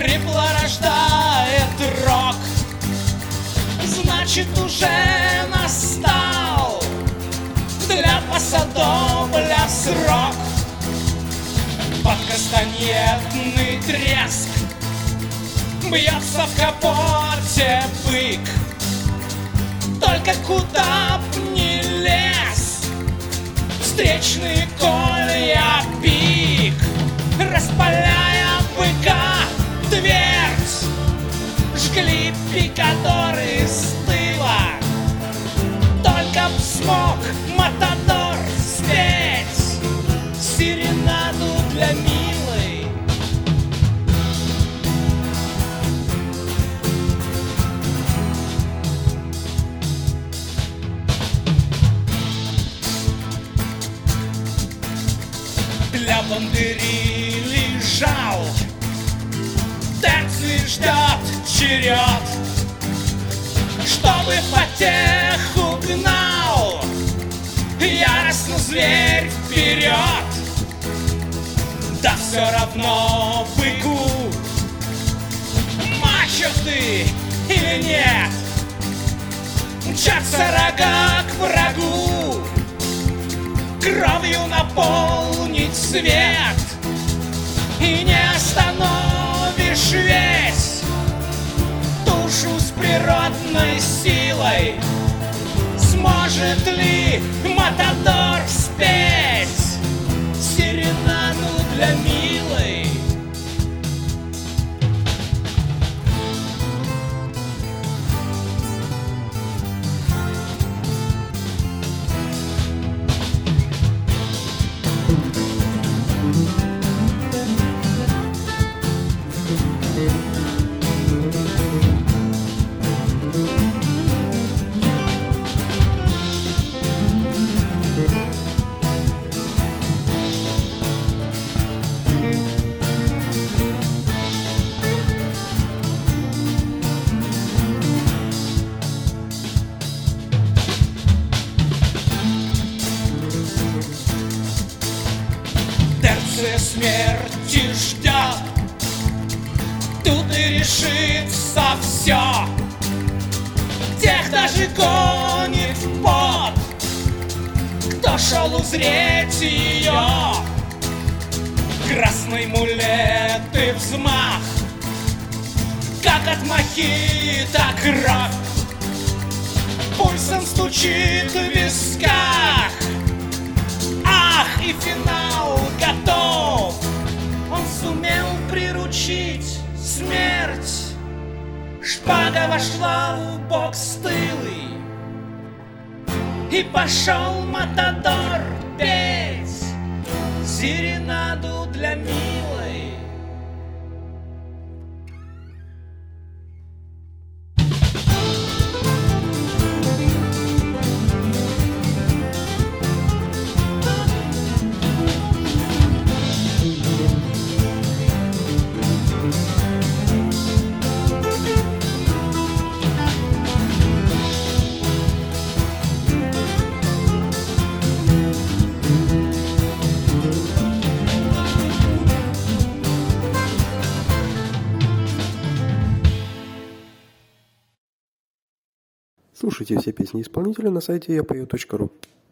хрипло рождает рок. Значит, уже настал для посадобля срок. Под кастаньетный треск бьется в капоте бык. Только куда б ни лез, встречный колья пик. Распаляя быка дверц, жгли пикадоры с тыла. Только б смог матадор спеть серенаду для милой. Для бандыри лежал, терций ждет черед, чтобы потеху гнал яростно зверь вперед. Да все равно быку, мачо ты или нет, мчатся рога к врагу, кровью наполнить свет. И не остановишь весь душу с природной силой. Сможет ли матадор спеть серенаду для милой? Терция смерти ждет, тут и решится все. Тех даже гонит в пот, кто шел узреть ее. Красный мулет и взмах, как от мохито кровь, пульсом стучит в висках. Ах, и финал готов. Он сумел приручить смерть. Шпага вошла в бок стылый, и пошел матадор петь серенаду для милой. Слушайте все песни исполнителя на сайте yapою.ru.